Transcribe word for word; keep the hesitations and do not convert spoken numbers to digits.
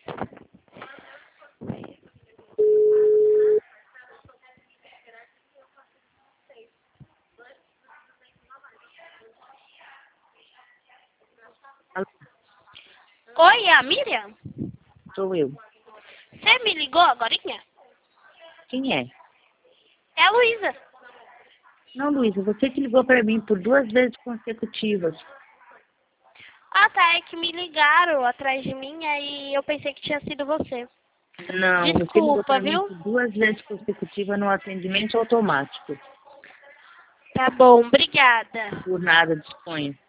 Oi, é a Miriam? Sou eu. Você me ligou agorinha? Quem é? É a Luísa. Não, Luísa, você que ligou para mim por duas vezes consecutivas. Ah, tá, é que me ligaram atrás de mim, aí eu pensei que tinha sido você. Não, você ligou Desculpa, para mim viu? por duas vezes consecutivas no atendimento automático. Tá bom, obrigada. Por nada, disponha.